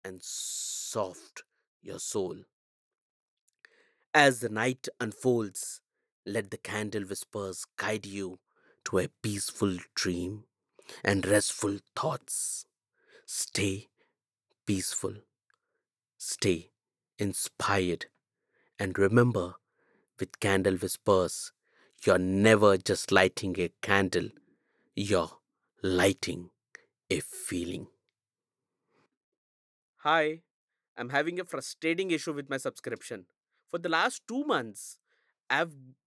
and soft your soul. As the night unfolds, let the candle whispers guide you to a peaceful dream and restful thoughts. Stay peaceful, stay inspired, and remember with Candle Whispers, you're never just lighting a candle, you're lighting a feeling. Hi, I'm having a frustrating issue with my subscription. For the last 2 months, I've